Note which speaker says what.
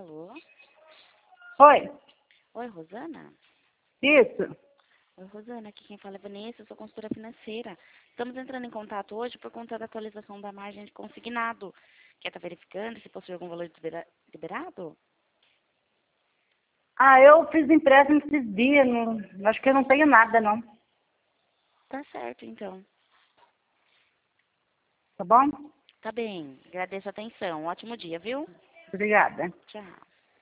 Speaker 1: Alô?
Speaker 2: Oi,
Speaker 1: Oi, Rosana?
Speaker 2: isso.
Speaker 1: Oi, Rosana, aqui quem fala é Vanessa, eu sou consultora financeira. Estamos entrando em contato hoje por conta da atualização da margem de consignado. Quer estar verificando se possui algum valor liberado?
Speaker 2: Ah, eu fiz empréstimo esses dias, não, acho que eu não tenho nada, não.
Speaker 1: Tá certo, então.
Speaker 2: Tá bom?
Speaker 1: Tá bem, agradeço a atenção. Ótimo dia, viu?
Speaker 2: Obrigada.
Speaker 1: Tchau.